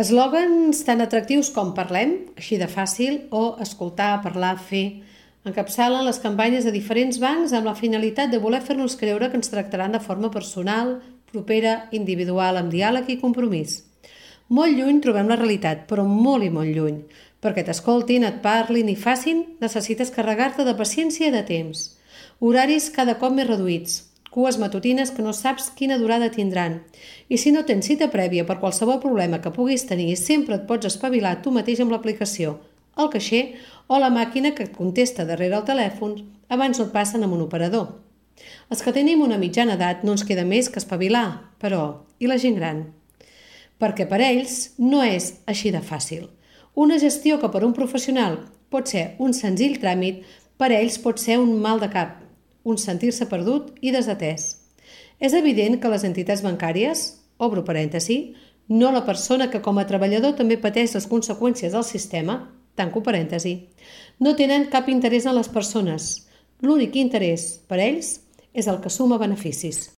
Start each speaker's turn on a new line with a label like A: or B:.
A: Eslògans tan atractius com "parlem", així de fàcil, o "escoltar, parlar, fer", encapçalen les campanyes de diferents bancs amb la finalitat de voler fer-nos creure que ens tractaran de forma personal, propera, individual, amb diàleg i compromís. Molt lluny trobem la realitat, però molt i molt lluny. Perquè t'escoltin, et parlin i facin, necessites carregar-te de paciència i de temps. Horaris cada cop més reduïts, cues matutines que no saps quina durada tindran. I si no tens cita prèvia per qualsevol problema que puguis tenir, sempre et pots espavilar tu mateix amb l'aplicació, el caixer o la màquina que et contesta darrere el telèfon abans no et passen amb un operador. Els que tenim una mitjana edat no ens queda més que espavilar, però i la gent gran? Perquè per ells no és així de fàcil. Una gestió que per un professional pot ser un senzill tràmit, per ells pot ser un mal de cap, un sentir-se perdut i desatès. És evident que les entitats bancàries, obro parèntesi, no la persona que com a treballador també pateix les conseqüències del sistema, tanco parèntesi, no tenen cap interès en les persones. L'únic interès per ells és el que suma beneficis.